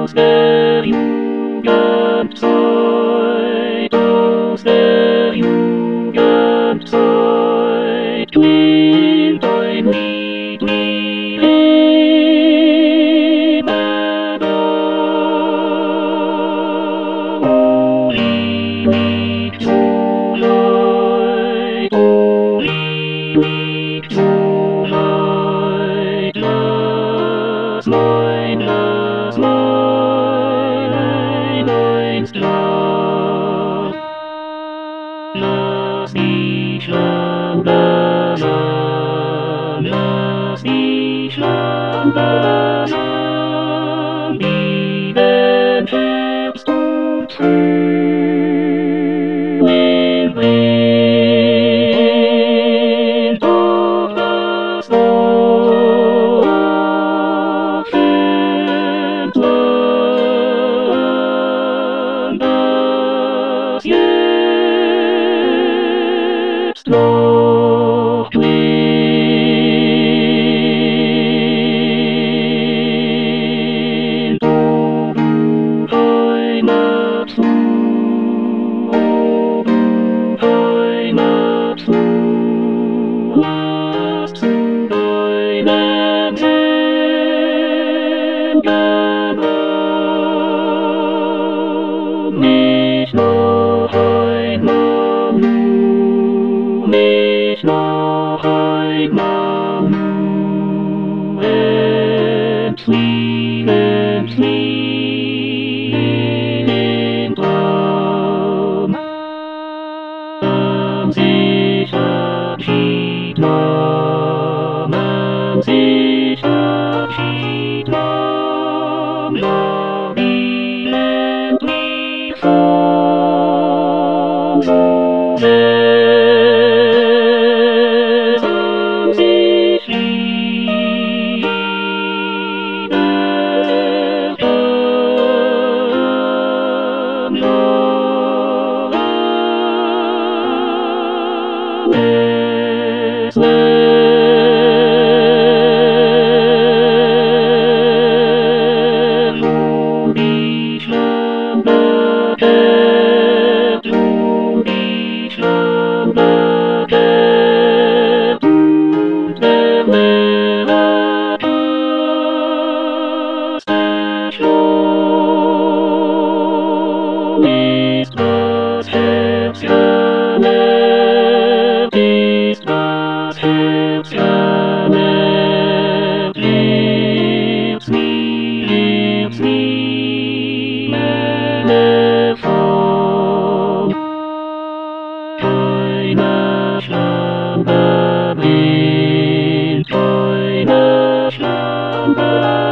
der Jugendzeit, aus der Jugendzeit klingt ein Lied wie immer noch. Uli liegt so leid, Uli liegt so leid, lass mein einst lag. Lass dich schlafen, lass dich schlafen, wie wenn Herbst und Frühling bringt, doch was noch entlang, das jetzt noch klingt. O du Heimat zu, o du Heimat zu, hast zu deinem Herrn genommen, mich noch einmal nur, mich noch einmal nur, entfliehen, entfliehen im Traum, nahm sich Abschied nahm, nahm sich Abschied nahm, nahm ihn endlich fort, so seltsam sich wiederkam, es und ich schlammert, und ich schlammert, und der leere Palast erschloss, ist das Herz jammert, ist das Herz jammert, lebt's nie mehr fort. Keiner Schlange bringt, keiner Schlange